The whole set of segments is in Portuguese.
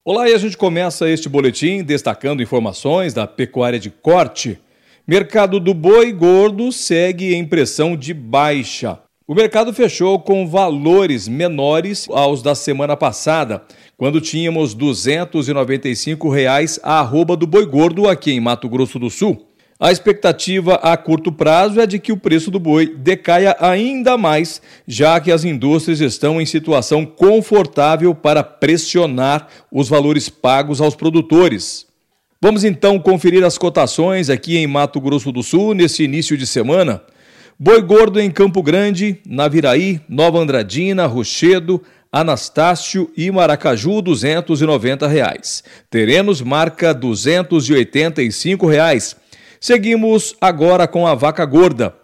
Olá, e a gente começa este boletim destacando informações da pecuária de corte. Mercado do boi gordo segue em pressão de baixa. O mercado fechou com valores menores aos da semana passada, quando tínhamos R$ 295 a arroba do boi gordo aqui em Mato Grosso do Sul. A expectativa a curto prazo é de que o preço do boi decaia ainda mais, já que as indústrias estão em situação confortável para pressionar os valores pagos aos produtores. Vamos então conferir as cotações aqui em Mato Grosso do Sul nesse início de semana. Boi gordo em Campo Grande, Naviraí, Nova Andradina, Rochedo, Anastácio e Maracaju, R$ 290. Terenos marca R$ 285. Seguimos agora com a vaca gorda, R$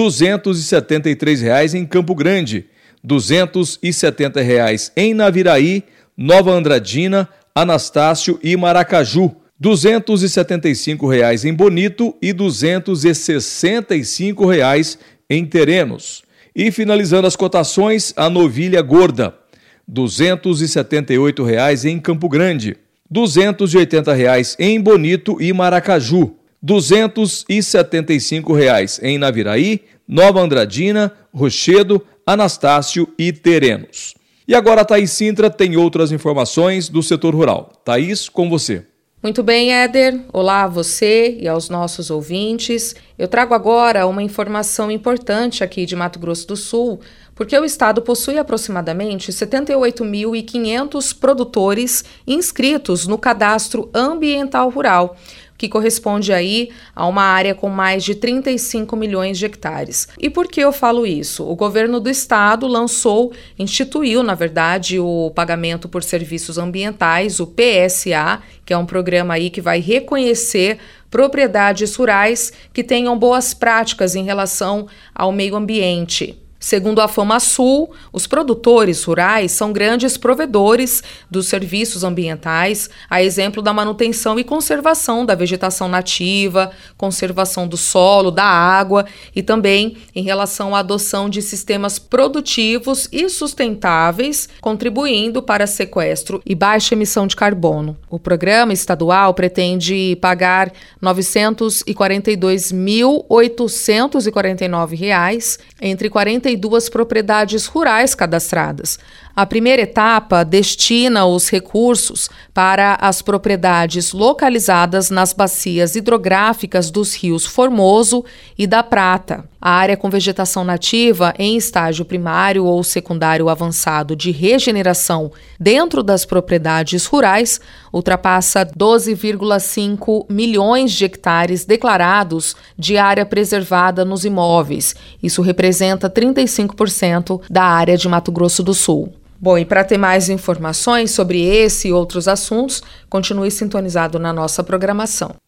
273 em Campo Grande, R$ 270 em Naviraí, Nova Andradina, Anastácio e Maracaju, R$ 275 em Bonito e R$ 265 em Terenos. E finalizando as cotações, a novilha gorda, R$ 278 em Campo Grande, R$ 280 em Bonito e Maracaju, R$ 275 em Naviraí, Nova Andradina, Rochedo, Anastácio e Terenos. E agora a Thaís Sintra tem outras informações do setor rural. Thaís, com você. Muito bem, Éder. Olá a você e aos nossos ouvintes. Eu trago agora uma informação importante aqui de Mato Grosso do Sul, porque o estado possui aproximadamente 78.500 produtores inscritos no Cadastro Ambiental Rural, que corresponde aí a uma área com mais de 35 milhões de hectares. E por que eu falo isso? O governo do estado instituiu, na verdade, o pagamento por serviços ambientais, o PSA, que é um programa aí que vai reconhecer propriedades rurais que tenham boas práticas em relação ao meio ambiente. Segundo a FamaSul, os produtores rurais são grandes provedores dos serviços ambientais, a exemplo da manutenção e conservação da vegetação nativa, conservação do solo, da água e também em relação à adoção de sistemas produtivos e sustentáveis, contribuindo para sequestro e baixa emissão de carbono. O programa estadual pretende pagar R$ 942.849 entre 42 propriedades rurais cadastradas. A primeira etapa destina os recursos para as propriedades localizadas nas bacias hidrográficas dos rios Formoso e da Prata. A área com vegetação nativa em estágio primário ou secundário avançado de regeneração dentro das propriedades rurais ultrapassa 12,5 milhões de hectares declarados de área preservada nos imóveis. Isso representa 35% da área de Mato Grosso do Sul. Bom, e para ter mais informações sobre esse e outros assuntos, continue sintonizado na nossa programação.